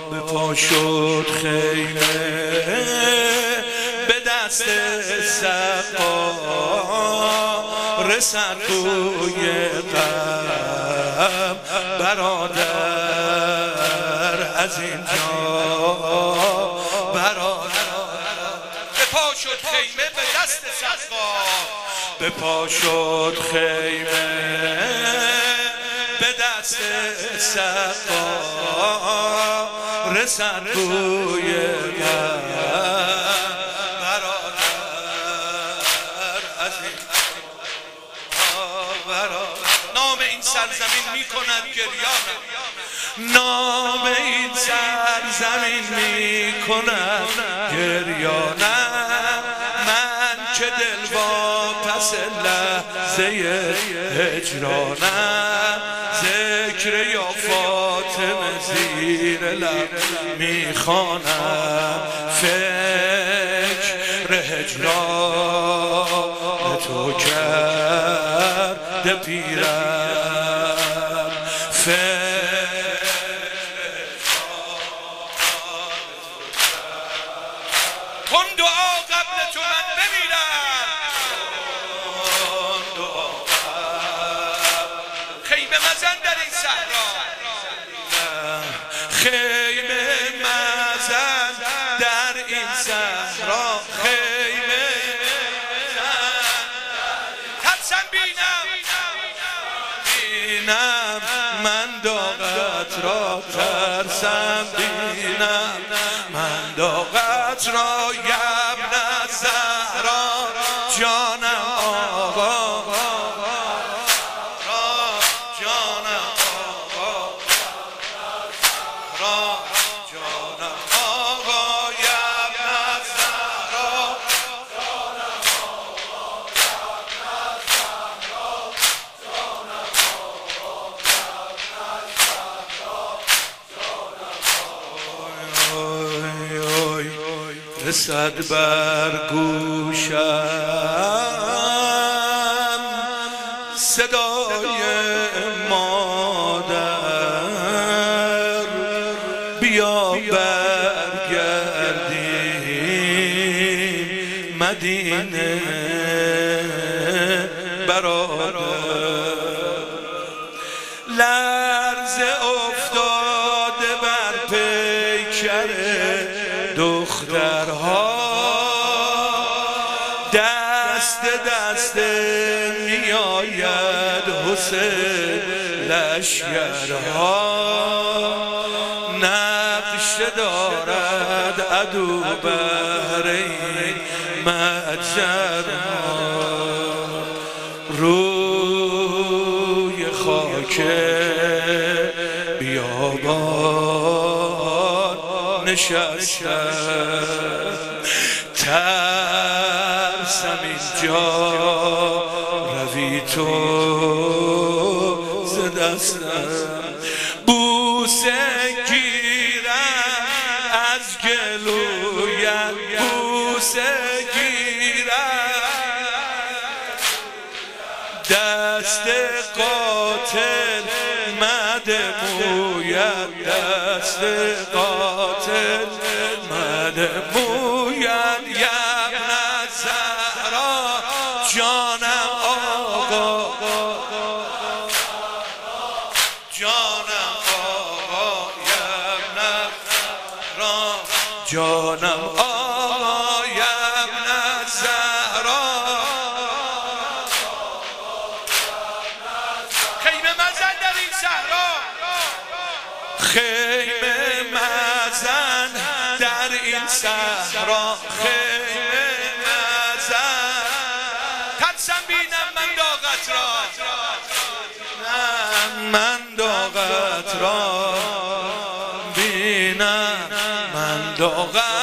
به پا شد خیمه به دست سقا رسد توی غم برادر از اینجا برادر به پا شد خیمه به دست سقا به پا شد خیمه به دست سقا رسد توی غم نام این سرزمین میکند گریانم نام این سرزمین میکند گریانم من که دل واپس لحظه هجرانم ذکر یا فاطمه زیر لب میخوانم فکر هجران تو کرده پیرم کن دعا قبل تو من بمیرم خیمه مزن در این صحرا خیمه مزن در این صحرا خیمه ترسم بینم من داغت را ترسم بینم من داغت را یبن زهرا جانم آقا جانم آقا جانم آقا یبن زهرا رسد بر گوشم صدای مادر بیا برگردیم مدینه برادر لرزه افتاده بر پیکر دخترها دست دست می آید حسین لشکرها نقش دارد عدو بهر این متجرها روی خاک بیابان نشستم ترسم اینجا روی تو ز دستم بوسه گیرم از گلویت بوسه گیرم دست قاتل مده موید دست قاتل مده موید یبن زهرا جانم آقا جانم آقا یبن زهرا جانم آقا یبن زهرا خیمه مزن در این صحرا خیمه مزن در این صحرا خیمه مزن ترسم بینم من داغت را من داغت را بینم من داغت